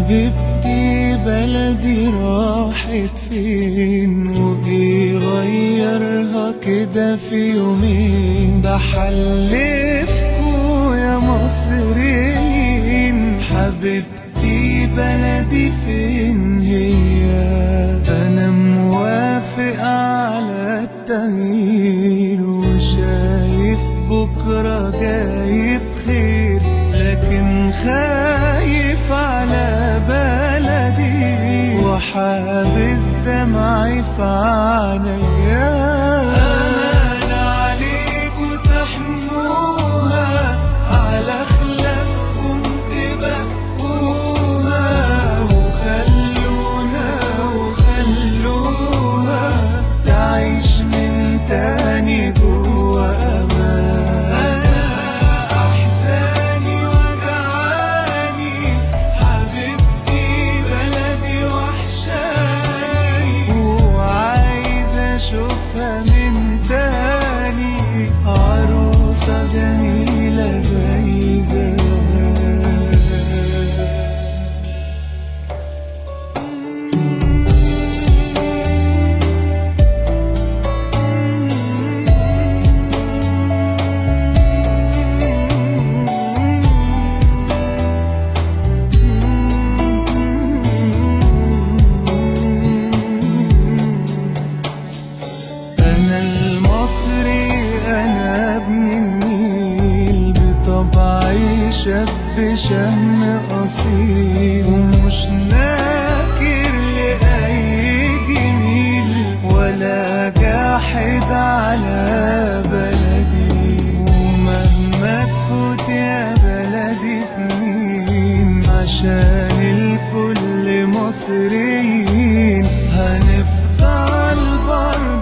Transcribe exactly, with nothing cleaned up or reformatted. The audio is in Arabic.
حبيبتي بلدي راحت فين، وايه غيرها كده في يومين؟ بحلفكوا يا مصريين حبيبتي بلدي فين هي؟ انا موافق على التغيير وشايف بكرة جاي بخير، لكن خايف على بلدي وحابس دمعي في عينيا. أمان عليكوا تحموها، على خلافكم تبقوها، وخلونا وخلوها تعيش من تاني جوا أمان. أحزاني وجعاني حبيبتي بلدي وحشاني، وعايز أشوفها من تاني عروسة جميلة زي زمان. أنا المصري أنا ابن النيل، بطبعي شاب شهم أصيل، ومش ناكر لأي جميل ولا جاحد على بلدي. ومهما تفوت يا بلدي سنين عشان الكل مصريين، هنفضل برضه